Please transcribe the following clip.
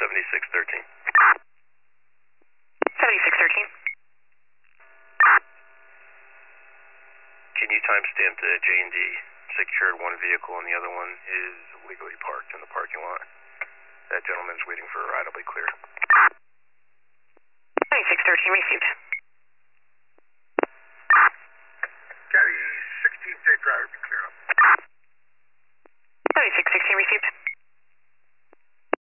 7613. 7613. Can you timestamp the J&D secured one vehicle and the other one is legally parked in the parking lot? That gentleman's waiting for a ride. I'll be clear. 7613 received.